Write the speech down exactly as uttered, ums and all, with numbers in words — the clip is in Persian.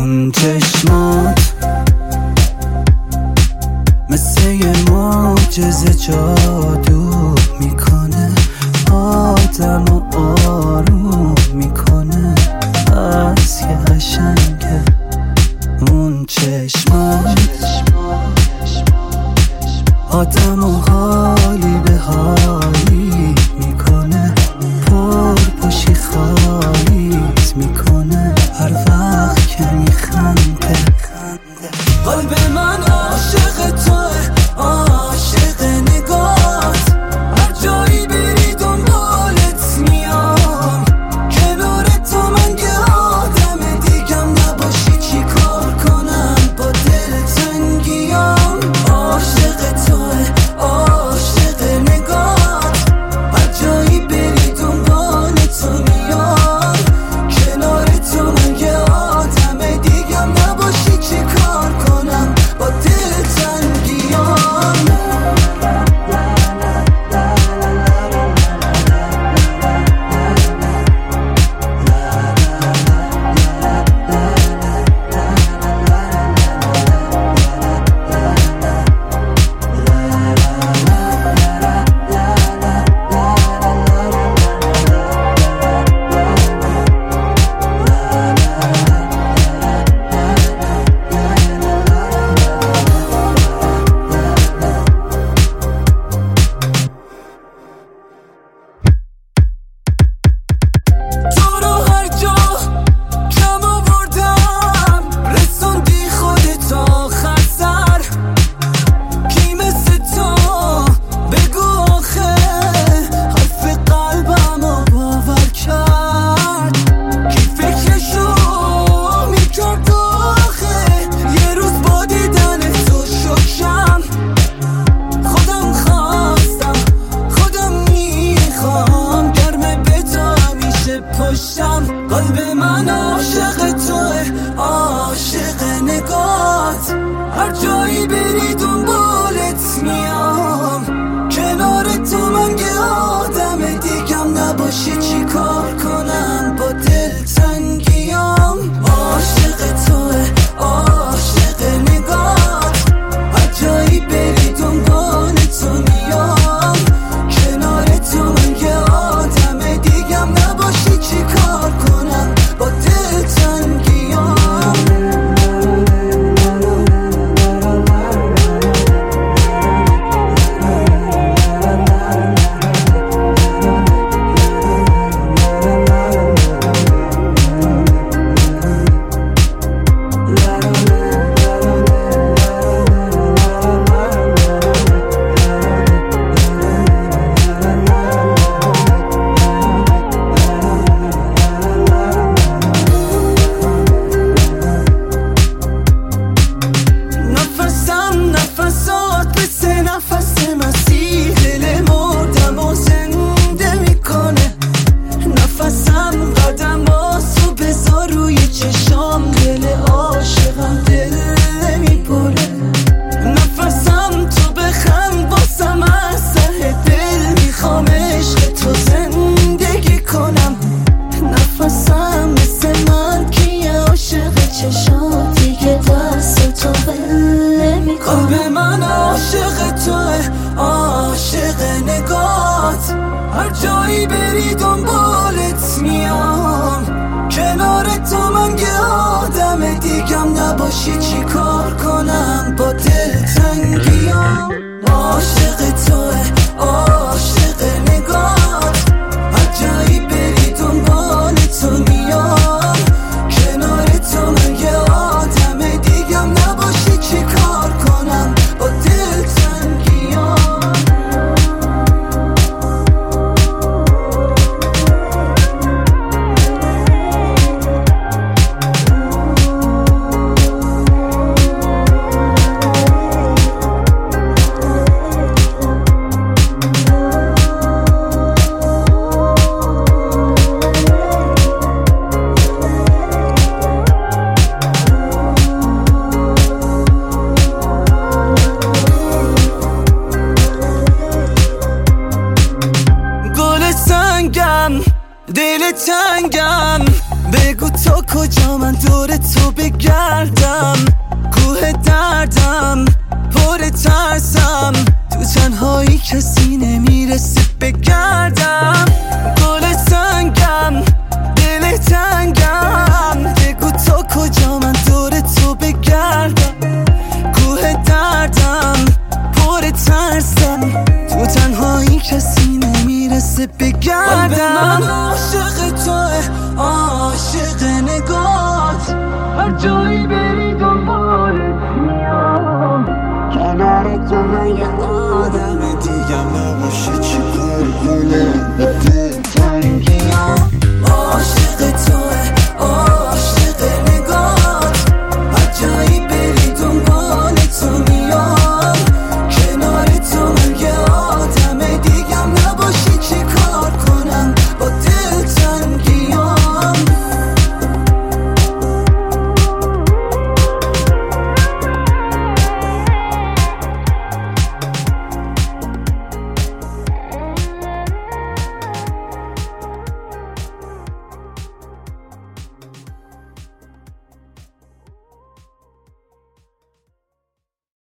اون چشمات مثل یه معجزه جادو میکنه، آدم و آروم میکنه. از یه قشنگه اون چشمات، آدم و حالی به حالی میکنه، پر پشی خالیت میکنه هر وقت که میخنده. قلب من عاشق توه، عاشق نگات، هر جایی بری دنبالت میام. کنار تو من که آدم دیگم نباشی چی کار کنم با دل تنگیام. عاشق توه، عاشق نگات، هر جایی بری دنبال تو میام. کنار تو من که آدم دیگم نباشی چی کار کنم با دل تنگیام. قلب من عاشق توه، عاشق نگات، هر جایی بری دنبالت میام. کنار تو من که آدم دیگم نباشی چی کار کنم با دل تنگیام. عاشق توه، عاشق نگات، هر جایی بری دنبال تو میام. کنار تو من که آدم دیگم نباشی چی کار کنم با دل تنگیام. نفس مسیح دل مردم و زنده میکنه. نفسم قدماتو بذار روی چشام، دل عاشقم دل میپره. نفسم تو بخند باسم از ته دل، میخوام عشق تو زندگی کنم. نفسم مثل من که عاشق چشاتی که دست تو بله میکنه. قلب من عاشق توه، عاشق نگات، هر جایی بری دنبالت میام. کنار تو من که آدم دیگم نباشی چی کار کنم با دل تنگیام. عاشق توه، عاشق نگات، هر جایی بری دنبال تو میام. کنار تو من که آدم دیگم نباشی چی کار کنم با دل تنگیام. دور تو بگردم، کوه دردم پر ترسم، تو تنهایی کسی نمیرسه بگردم. گل سنگم دل تنگم،